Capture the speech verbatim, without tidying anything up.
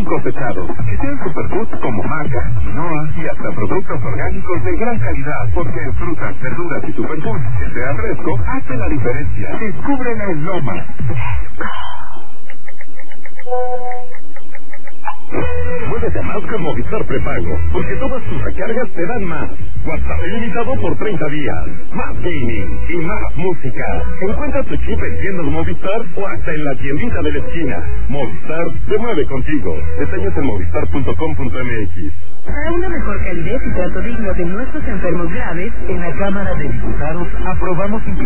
cosechados, que sean superfoods como maca, quinoa y hasta productos orgánicos de gran calidad, porque en frutas, verduras y superfoods que sea fresco, hace la diferencia. Descúbrela en Loma. Muévete más con Movistar Prepago, porque todas tus recargas te dan más. WhatsApp ilimitado por treinta días, más gaming y más música. Encuentra tu chip en tiendas Movistar o hasta en la tiendita de la esquina. Movistar se mueve contigo. Detalles en movistar punto com punto m x. Para una mejor calidez y trato digno de nuestros enfermos graves, en la Cámara de Diputados aprobamos